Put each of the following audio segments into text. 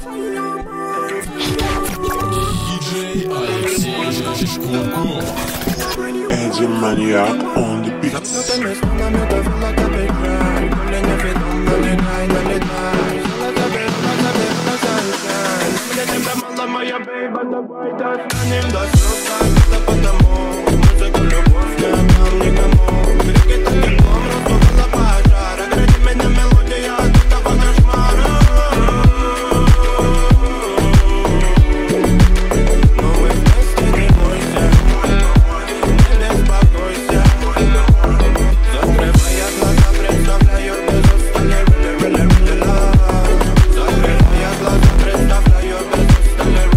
Eddie Maniac on the beats. Моя бейба, давай достанем до слез, это потому музыку, любовь не отдам никому. Крики так теплом раздувала пожар, огради меня мелодия от этого кошмара. Но мы вместе, не бойся, не беспокойся. Закрывая глаза, представляю без устали, really love. Закрывая глаза, представляю без устали.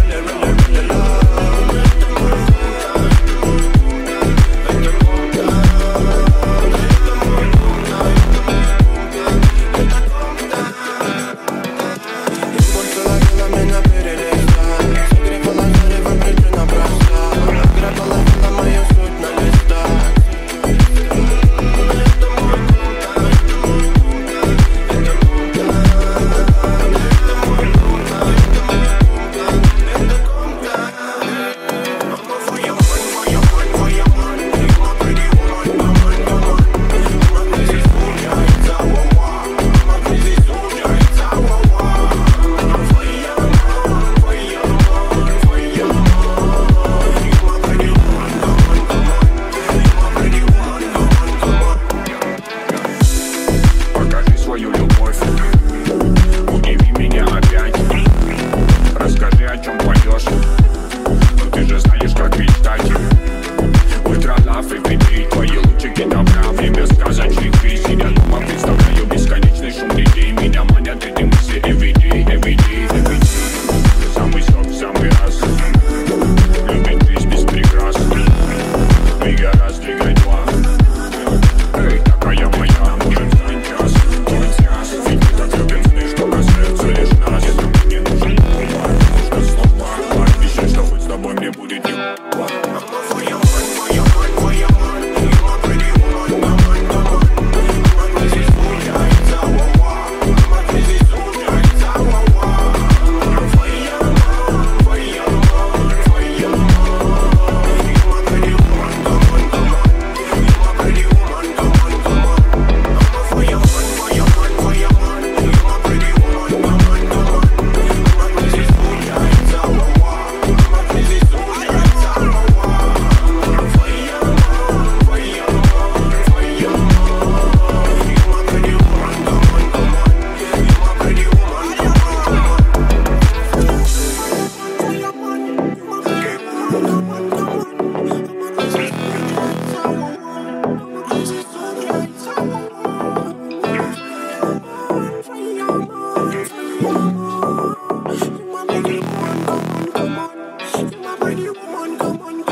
Come on.